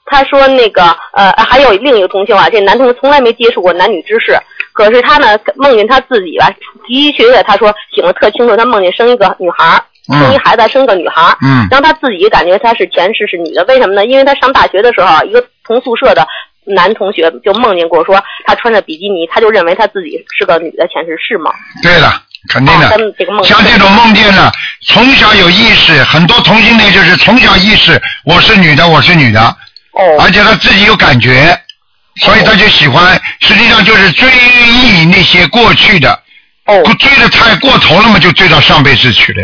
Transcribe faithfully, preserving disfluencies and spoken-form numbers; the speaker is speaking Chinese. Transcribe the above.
他说那个呃还有另一个同学啊，这男同学从来没接触过男女之事，可是他呢梦见他自己吧，的确的他说醒得特清楚，他梦见生一个女孩。生一孩子，生个女孩，嗯，然后他自己感觉他是前世是女的，为什么呢？因为他上大学的时候，一个同宿舍的男同学就梦见过说他穿着比基尼，他就认为他自己是个女的，前世是吗？ 对了，肯定的。啊、这个梦像这种梦见呢，从小有意识，很多同性恋就是从小意识我是女的，我是女的，哦，而且他自己有感觉，所以他就喜欢，哦、实际上就是追忆那些过去的。哦，追得太过头了嘛，就追到上辈子去了。